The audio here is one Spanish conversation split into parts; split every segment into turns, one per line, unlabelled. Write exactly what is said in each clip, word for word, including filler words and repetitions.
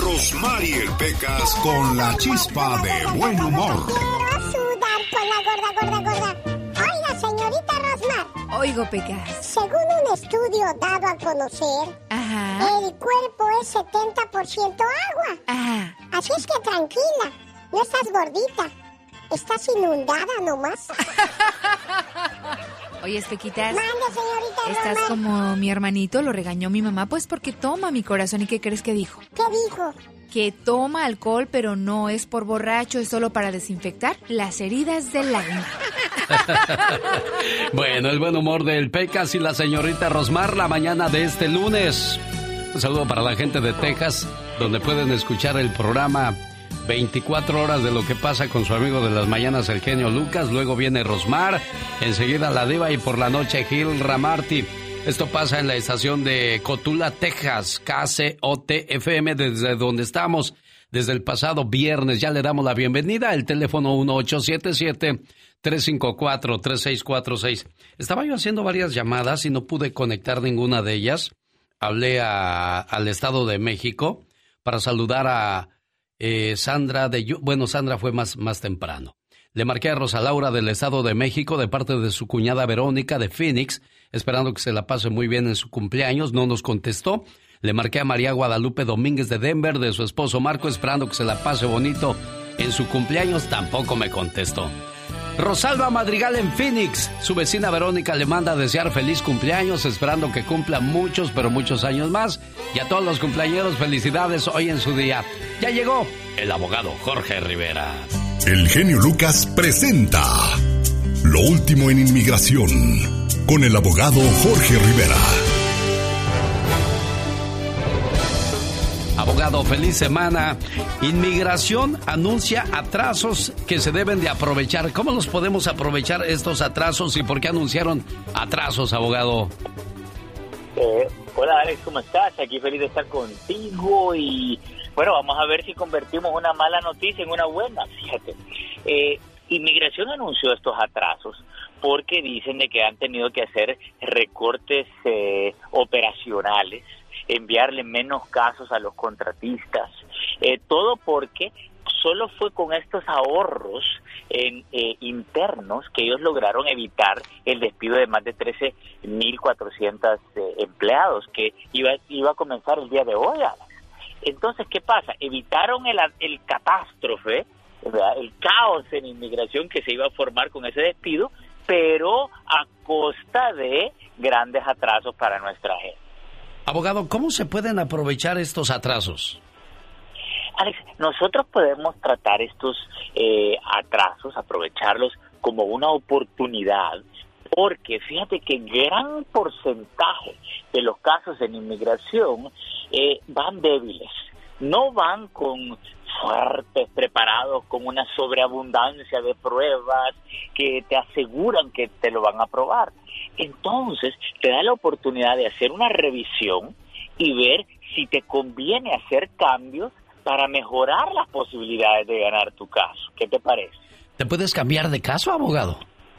Rosmarie Pecas con la chispa de buen humor.
Quiero sudar con la gorda, gorda, gorda. Oiga, señorita Rosmar.
Oigo, Pecas.
Según un estudio dado a conocer,
Ajá.
el cuerpo es setenta por ciento agua.
Ajá.
Así es que tranquila, no estás gordita. Estás inundada nomás.
Oye, Pequitas.
Mande, señorita
Estás
Rosmar.
como mi hermanito, lo regañó mi mamá, pues porque toma mi corazón. ¿Y qué crees que dijo?
¿Qué dijo?
Que toma alcohol, pero no es por borracho, es solo para desinfectar las heridas del alma.
Bueno, el buen humor del Pecas y la señorita Rosmar la mañana de este lunes. Un saludo para la gente de Texas, donde pueden escuchar el programa veinticuatro horas de lo que pasa con su amigo de las mañanas, el genio Lucas. Luego viene Rosmar, enseguida La Diva y por la noche Gil Ramarty. Esto pasa en la estación de Cotula, Texas, K C O T F M, desde donde estamos desde el pasado viernes. Ya le damos la bienvenida. El teléfono uno ocho siete siete, tres cinco cuatro, tres seis cuatro seis. Estaba yo haciendo varias llamadas y no pude conectar ninguna de ellas. Hablé a, al Estado de México para saludar a eh, Sandra de... Bueno, Sandra fue más, más temprano. Le marqué a Rosa Laura del Estado de México de parte de su cuñada Verónica de Phoenix, esperando que se la pase muy bien en su cumpleaños. No nos contestó. Le marqué a María Guadalupe Domínguez de Denver de su esposo Marco, esperando que se la pase bonito en su cumpleaños. Tampoco me contestó. Rosalba Madrigal en Phoenix, su vecina Verónica le manda a desear feliz cumpleaños, esperando que cumpla muchos, pero muchos años más. Y a todos los cumpleañeros, felicidades hoy en su día. Ya llegó el abogado Jorge Rivera.
El genio Lucas presenta Lo último en inmigración con el abogado Jorge Rivera.
Abogado, feliz semana. Inmigración anuncia atrasos que se deben de aprovechar. ¿Cómo los podemos aprovechar estos atrasos y por qué anunciaron atrasos, abogado?
Eh, hola Alex, ¿cómo estás? Aquí feliz de estar contigo y bueno, vamos a ver si convertimos una mala noticia en una buena. Fíjate, eh, Inmigración anunció estos atrasos porque dicen de que han tenido que hacer recortes eh, operacionales, enviarle menos casos a los contratistas, eh, todo porque solo fue con estos ahorros en, eh, internos que ellos lograron evitar el despido de más de trece mil cuatrocientos eh, empleados que iba, iba a comenzar el día de hoy. Entonces, ¿qué pasa? Evitaron el, el catástrofe, ¿verdad? El caos en inmigración que se iba a formar con ese despido, pero a costa de grandes atrasos para nuestra gente.
Abogado, ¿cómo se pueden aprovechar estos atrasos?
Alex, nosotros podemos tratar estos eh, atrasos, aprovecharlos como una oportunidad, porque fíjate que gran porcentaje de los casos en inmigración eh, van débiles, no van con fuertes, preparados, con una sobreabundancia de pruebas que te aseguran que te lo van a aprobar. Entonces, te da la oportunidad de hacer una revisión y ver si te conviene hacer cambios para mejorar las posibilidades de ganar tu caso. ¿Qué te parece?
¿Te puedes cambiar de caso, abogado?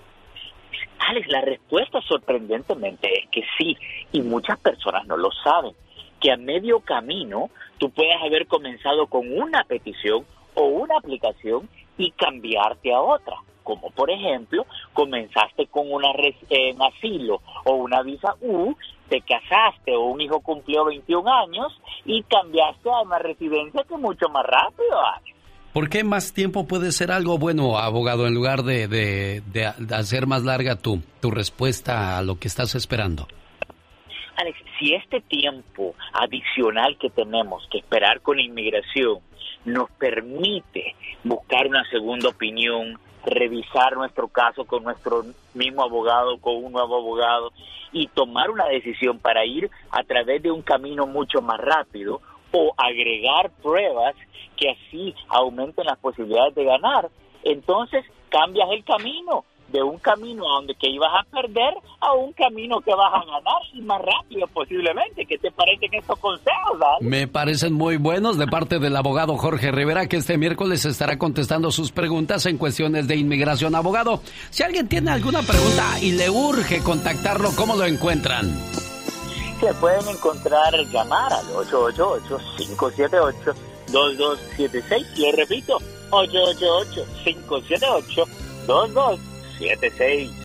Alex, la respuesta sorprendentemente es que sí, y muchas personas no lo saben, que a medio camino tú puedes haber comenzado con una petición o una aplicación y cambiarte a otra. Como por ejemplo, comenzaste con una res, eh, un asilo o una visa U, te casaste o un hijo cumplió veintiún años y cambiaste a una residencia que es mucho más rápido. Alex.
¿Por qué más tiempo puede ser algo bueno, abogado, en lugar de, de, de, de hacer más larga tu, tu respuesta a lo que estás esperando?
Alex, si este tiempo adicional que tenemos que esperar con la inmigración nos permite buscar una segunda opinión, revisar nuestro caso con nuestro mismo abogado, con un nuevo abogado y tomar una decisión para ir a través de un camino mucho más rápido o agregar pruebas que así aumenten las posibilidades de ganar, entonces cambias el camino de un camino a donde que ibas a perder a un camino que vas a ganar y más rápido posiblemente. ¿Qué te parecen estos consejos, Dale?
Me parecen muy buenos de parte del abogado Jorge Rivera, que este miércoles estará contestando sus preguntas en cuestiones de inmigración. Abogado, si alguien tiene alguna pregunta y le urge contactarlo, ¿cómo lo encuentran?
se pueden encontrar, llamar al ocho ocho ocho, cinco siete ocho, dos dos siete seis. Le repito, ocho ocho ocho, cinco siete ocho, dos dos siete seis.